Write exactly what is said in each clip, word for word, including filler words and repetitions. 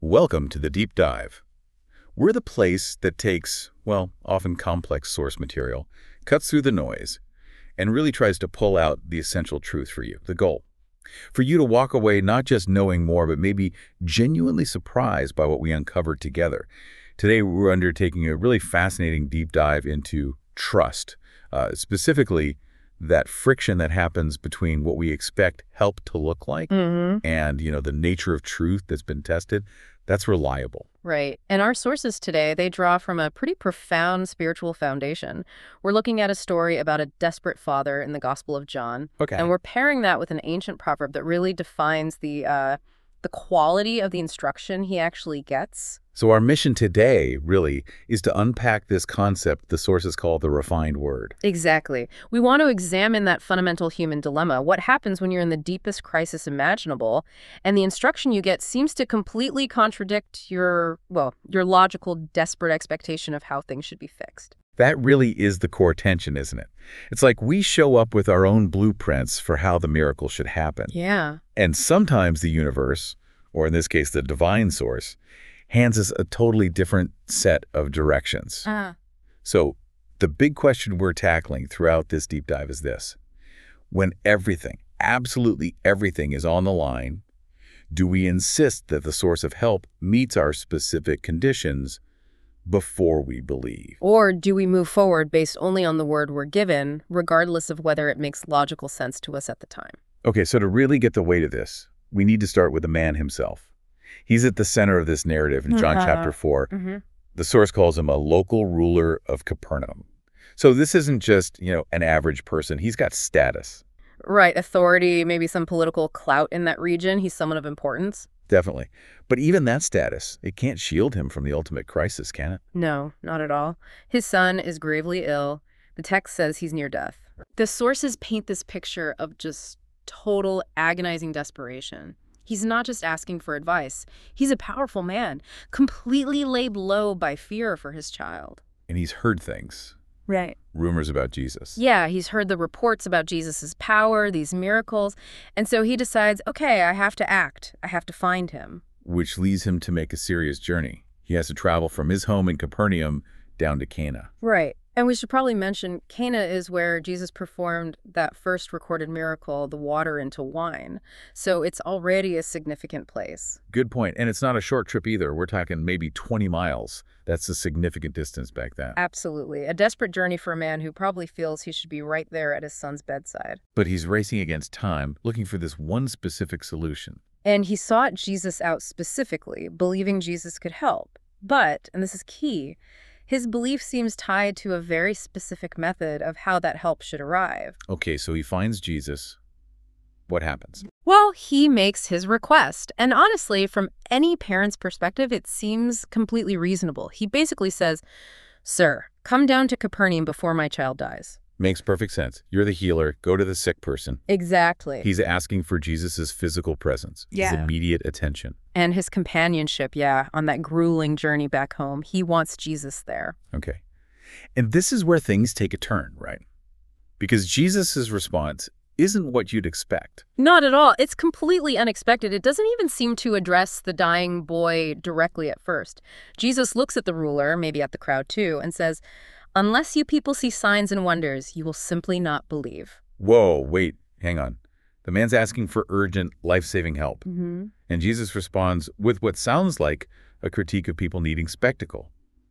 Welcome to the Deep Dive. We're the place that takes, well, often complex source material, cuts through the noise, and really tries to pull out the essential truth for you, the goal. For you to walk away not just knowing more, but maybe genuinely surprised by what we uncovered together. Today, we're undertaking a really fascinating deep dive into trust, uh, specifically that friction that happens between what we expect help to look like Mm-hmm. and, you know, the nature of truth that's been tested. That's reliable. Right. And our sources today, they draw from a pretty profound spiritual foundation. We're looking at a story about a desperate father in the Gospel of John. Okay. And we're pairing that with an ancient proverb that really defines the uh, the quality of the instruction he actually gets. So our mission today, really, is to unpack this concept the sources call the refined word. Exactly. We want to examine that fundamental human dilemma. What happens when you're in the deepest crisis imaginable, and the instruction you get seems to completely contradict your, well, your logical, desperate expectation of how things should be fixed. That really is the core tension, isn't it? It's like we show up with our own blueprints for how the miracle should happen. Yeah. And sometimes the universe, or in this case, the divine source, hands us a totally different set of directions. Uh. So the big question we're tackling throughout this deep dive is this. When everything, absolutely everything is on the line, do we insist that the source of help meets our specific conditions before we believe? Or do we move forward based only on the word we're given, regardless of whether it makes logical sense to us at the time? Okay, so to really get the weight of this, we need to start with the man himself. He's at the center of this narrative in John chapter four. Mm-hmm. The source calls him a local ruler of Capernaum. So this isn't just, you know, an average person. He's got status. Right, authority, maybe some political clout in that region. He's someone of importance. Definitely. But even that status, it can't shield him from the ultimate crisis, can it? No, not at all. His son is gravely ill. The text says he's near death. The sources paint this picture of just total agonizing desperation. He's not just asking for advice. He's a powerful man, completely laid low by fear for his child. And he's heard things. Right. Rumors about Jesus. Yeah, he's heard the reports about Jesus's power, these miracles, and so he decides, okay, I have to act. I have to find him. Which leads him to make a serious journey. He has to travel from his home in Capernaum down to Cana. Right. And we should probably mention Cana is where Jesus performed that first recorded miracle, the water into wine. So it's already a significant place. Good point. And it's not a short trip either. We're talking maybe twenty miles. That's a significant distance back then. Absolutely. A desperate journey for a man who probably feels he should be right there at his son's bedside. But he's racing against time, looking for this one specific solution. And he sought Jesus out specifically, believing Jesus could help. But, and this is key, his belief seems tied to a very specific method of how that help should arrive. Okay, so he finds Jesus. What happens? Well, he makes his request. And honestly, from any parent's perspective, it seems completely reasonable. He basically says, "Sir, come down to Capernaum before my child dies." Makes perfect sense. You're the healer. Go to the sick person. Exactly. He's asking for Jesus's physical presence, Yeah. his immediate attention. And his companionship, yeah, on that grueling journey back home. He wants Jesus there. Okay. And this is where things take a turn, right? Because Jesus's response isn't what you'd expect. Not at all. It's completely unexpected. It doesn't even seem to address the dying boy directly at first. Jesus looks at the ruler, maybe at the crowd too, and says, "Unless you people see signs and wonders, you will simply not believe." Whoa, wait, hang on. The man's asking for urgent, life-saving help. Mm-hmm. And Jesus responds with what sounds like a critique of people needing spectacle.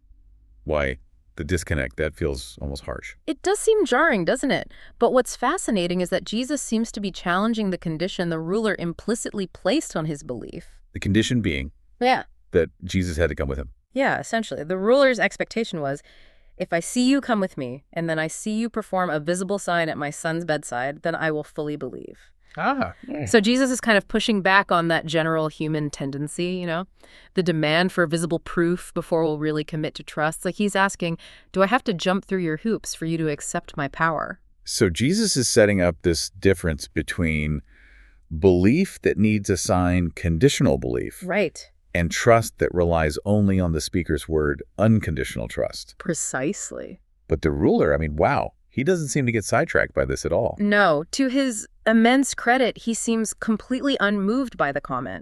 Why, the disconnect, that feels almost harsh. It does seem jarring, doesn't it? But what's fascinating is that Jesus seems to be challenging the condition the ruler implicitly placed on his belief. The condition being Yeah. that Jesus had to come with him. Yeah, essentially. The ruler's expectation was, if I see you come with me, and then I see you perform a visible sign at my son's bedside, then I will fully believe. Ah. So Jesus is kind of pushing back on that general human tendency, you know, the demand for visible proof before we'll really commit to trust. Like he's asking, do I have to jump through your hoops for you to accept my power? So Jesus is setting up this difference between belief that needs a sign, conditional belief, Right. and trust that relies only on the speaker's word, unconditional trust. Precisely. But the ruler, I mean, wow, he doesn't seem to get sidetracked by this at all. No, to his immense credit, he seems completely unmoved by the comment.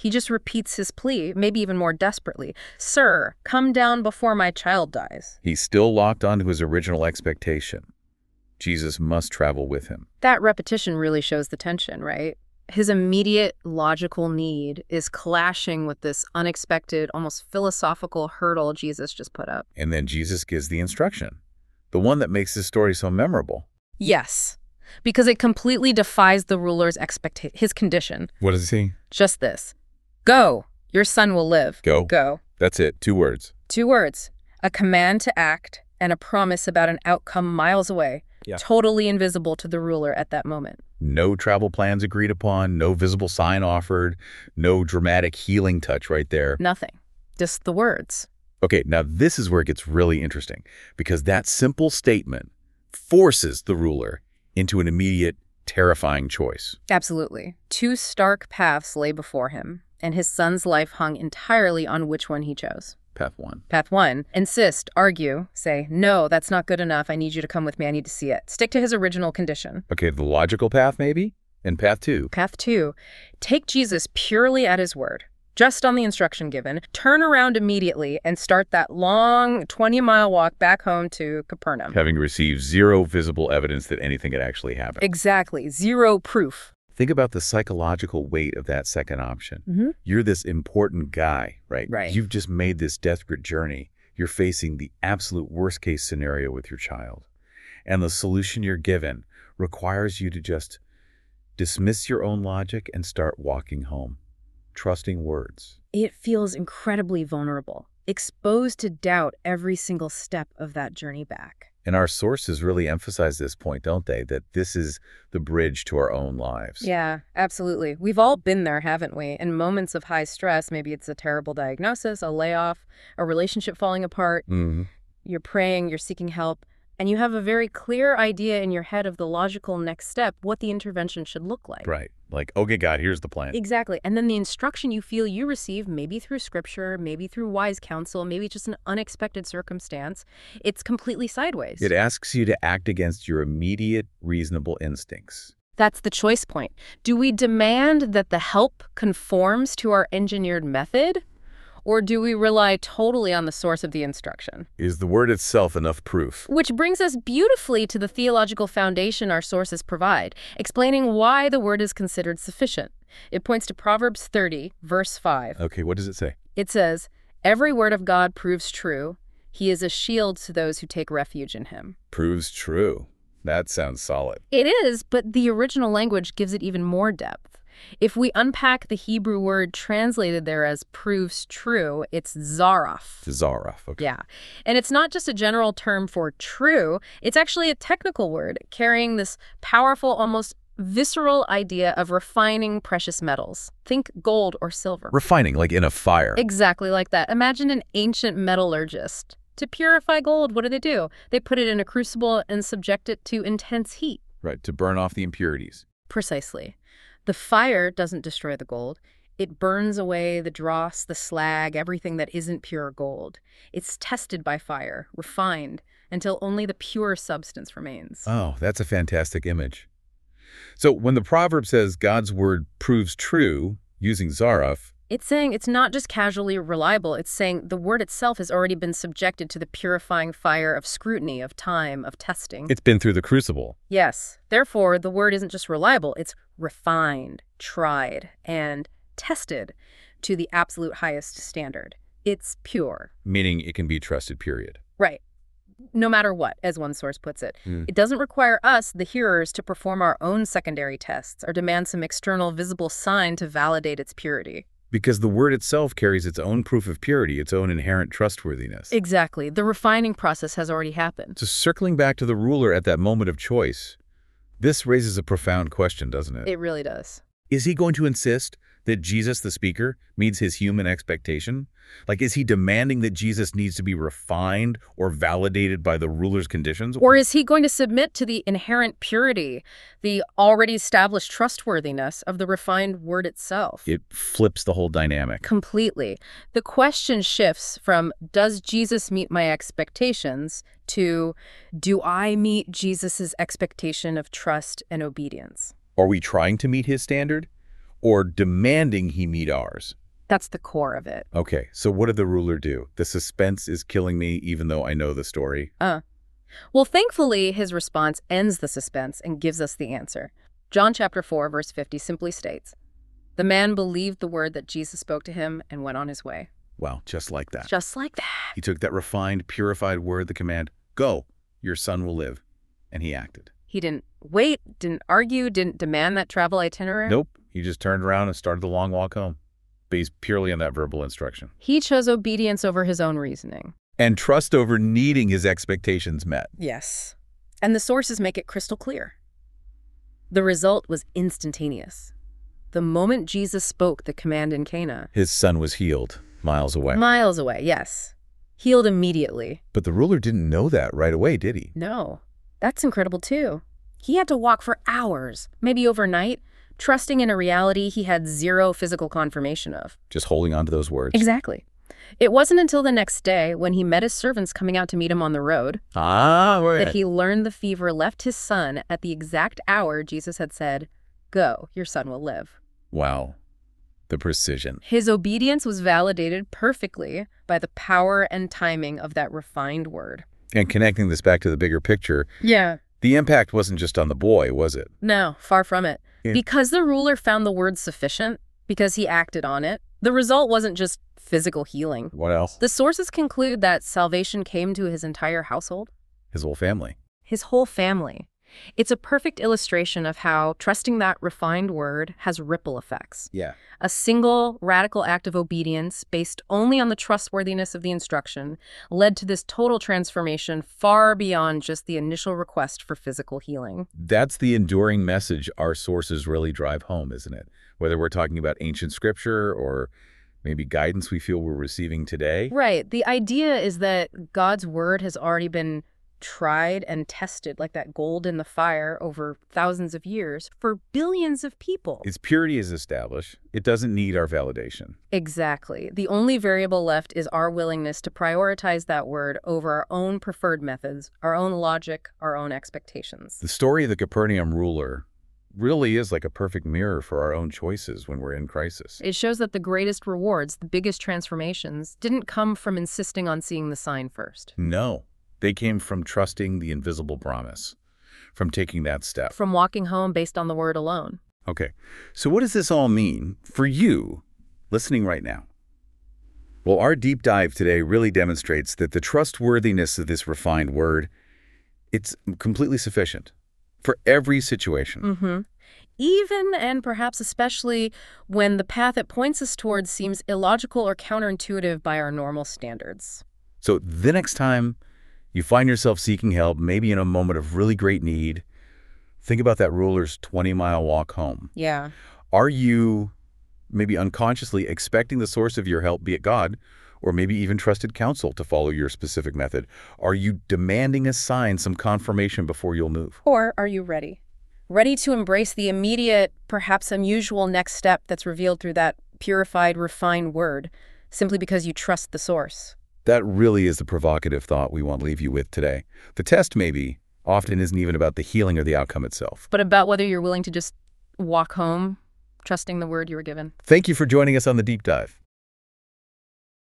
He just repeats his plea, maybe even more desperately. Sir, come down before my child dies. He's still locked onto his original expectation. Jesus must travel with him. That repetition really shows the tension, right? His immediate logical need is clashing with this unexpected, almost philosophical hurdle Jesus just put up. And then Jesus gives the instruction, the one that makes this story so memorable. Yes, because it completely defies the ruler's expectation, his condition. What does he say? Just this. Go, your son will live. Go. Go. That's it, two words. Two words. A command to act and a promise about an outcome miles away, Yeah. totally invisible to the ruler at that moment. No travel plans agreed upon, no visible sign offered, no dramatic healing touch right there. Nothing. Just the words. Okay, now this is where it gets really interesting, because that simple statement forces the ruler into an immediate, terrifying choice. Absolutely. Two stark paths lay before him, and his son's life hung entirely on which one he chose. Path one. Path one, insist, argue, say, no, that's not good enough. I need you to come with me. I need to see it. Stick to his original condition. Okay, the logical path maybe? And path two. Path two, take Jesus purely at his word, just on the instruction given, turn around immediately and start that long twenty-mile walk back home to Capernaum. Having received zero visible evidence that anything had actually happened. Exactly. Zero proof. Think about the psychological weight of that second option. Mm-hmm. You're this important guy, right? Right. You've just made this desperate journey. You're facing the absolute worst case scenario with your child. And the solution you're given requires you to just dismiss your own logic and start walking home, trusting words. It feels incredibly vulnerable, exposed to doubt every single step of that journey back. And our sources really emphasize this point, don't they? That this is the bridge to our own lives. Yeah, absolutely. We've all been there, haven't we? In moments of high stress, maybe it's a terrible diagnosis, a layoff, a relationship falling apart. Mm-hmm. You're praying, you're seeking help, and you have a very clear idea in your head of the logical next step, what the intervention should look like. Right. Like, okay, God, here's the plan. Exactly. And then the instruction you feel you receive, maybe through scripture, maybe through wise counsel, maybe just an unexpected circumstance, it's completely sideways. It asks you to act against your immediate, reasonable instincts. That's the choice point. Do we demand that the help conforms to our engineered method? Or do we rely totally on the source of the instruction? Is the word itself enough proof? Which brings us beautifully to the theological foundation our sources provide, explaining why the word is considered sufficient. It points to Proverbs thirty, verse five. Okay, what does it say? It says, "Every word of God proves true. He is a shield to those who take refuge in him." Proves true. That sounds solid. It is, but the original language gives it even more depth. If we unpack the Hebrew word translated there as proves true, it's zaraf. Zaraf, okay. Yeah. And it's not just a general term for true. It's actually a technical word carrying this powerful, almost visceral idea of refining precious metals. Think gold or silver. Refining, like in a fire. Exactly like that. Imagine an ancient metallurgist. To purify gold, what do they do? They put it in a crucible and subject it to intense heat. Right, to burn off the impurities. Precisely. The fire doesn't destroy the gold. It burns away the dross, the slag, everything that isn't pure gold. It's tested by fire, refined, until only the pure substance remains. Oh, that's a fantastic image. So when the proverb says God's word proves true, using zaraf, It's saying it's not just casually reliable. It's saying the word itself has already been subjected to the purifying fire of scrutiny, of time, of testing. it's been through the crucible. Yes. Therefore, the word isn't just reliable. It's refined, tried, and tested to the absolute highest standard. It's pure. Meaning it can be trusted, period. Right. No matter what, as one source puts it. Mm. It doesn't require us, the hearers, to perform our own secondary tests or demand some external visible sign to validate its purity. Because the word itself carries its own proof of purity, its own inherent trustworthiness. Exactly. The refining process has already happened. So circling back to the ruler at that moment of choice, this raises a profound question, doesn't it? It really does. Is he going to insist that Jesus, the speaker, meets his human expectation? Like, is he demanding that Jesus needs to be refined or validated by the ruler's conditions? Or is he going to submit to the inherent purity, the already established trustworthiness of the refined word itself? It flips the whole dynamic. Completely. The question shifts from, does Jesus meet my expectations, to, do I meet Jesus's expectation of trust and obedience? Are we trying to meet his standard? or demanding he meet ours. That's the core of it. Okay, so what did the ruler do? The suspense is killing me even though I know the story. Uh. Well, thankfully, his response ends the suspense and gives us the answer. John chapter four, verse fifty simply states, "The man believed the word that Jesus spoke to him and went on his way." Wow, just like that. Just like that. He took that refined, purified word, the command, "Go, your son will live," and he acted. He didn't wait, didn't argue, didn't demand that travel itinerary. Nope, he just turned around and started the long walk home, based purely on that verbal instruction. He chose obedience over his own reasoning. And trust over needing his expectations met. Yes. And the sources make it crystal clear. The result was instantaneous. The moment Jesus spoke the command in Cana, His son was healed, miles away. miles away, yes, healed immediately. But the ruler didn't know that right away, did he? No, that's incredible too. He had to walk for hours, maybe overnight, trusting in a reality he had zero physical confirmation of. Just holding on to those words. Exactly. It wasn't until the next day, when he met his servants coming out to meet him on the road, Ah, right. that he learned the fever left his son at the exact hour Jesus had said, "Go, your son will live." Wow. The precision. His obedience was validated perfectly by the power and timing of that refined word. And connecting this back to the bigger picture, Yeah. the impact wasn't just on the boy, was it? No, far from it. Yeah. Because the ruler found the word sufficient, because he acted on it, the result wasn't just physical healing. What else? The sources conclude that salvation came to his entire household, His whole family. his whole family. It's a perfect illustration of how trusting that refined word has ripple effects. Yeah. A single radical act of obedience based only on the trustworthiness of the instruction led to this total transformation far beyond just the initial request for physical healing. That's the enduring message our sources really drive home, isn't it? Whether we're talking about ancient scripture or maybe guidance we feel we're receiving today. Right. The idea is that God's word has already been tried and tested like that gold in the fire over thousands of years for billions of people. Its purity is established. It doesn't need our validation. Exactly. The only variable left is our willingness to prioritize that word over our own preferred methods, our own logic, our own expectations. The story of the Capernaum ruler really is like a perfect mirror for our own choices when we're in crisis. It shows that the greatest rewards, the biggest transformations, didn't come from insisting on seeing the sign first. No, they came from trusting the invisible promise, from taking that step. From walking home based on the word alone. Okay, so what does this all mean for you listening right now? Well, our deep dive today really demonstrates that the trustworthiness of this refined word, it's completely sufficient for every situation. Mm-hmm. Even and perhaps especially when the path it points us towards seems illogical or counterintuitive by our normal standards. So the next time you find yourself seeking help, maybe in a moment of really great need, think about that ruler's twenty-mile walk home. Yeah. Are you maybe unconsciously expecting the source of your help, be it God, or maybe even trusted counsel to follow your specific method? Are you demanding a sign, some confirmation before you'll move? Or are you ready? Ready to embrace the immediate, perhaps unusual next step that's revealed through that purified, refined word, simply because you trust the source? That really is the provocative thought we want to leave you with today. The test, maybe, often isn't even about the healing or the outcome itself, but about whether you're willing to just walk home, trusting the word you were given. Thank you for joining us on The Deep Dive.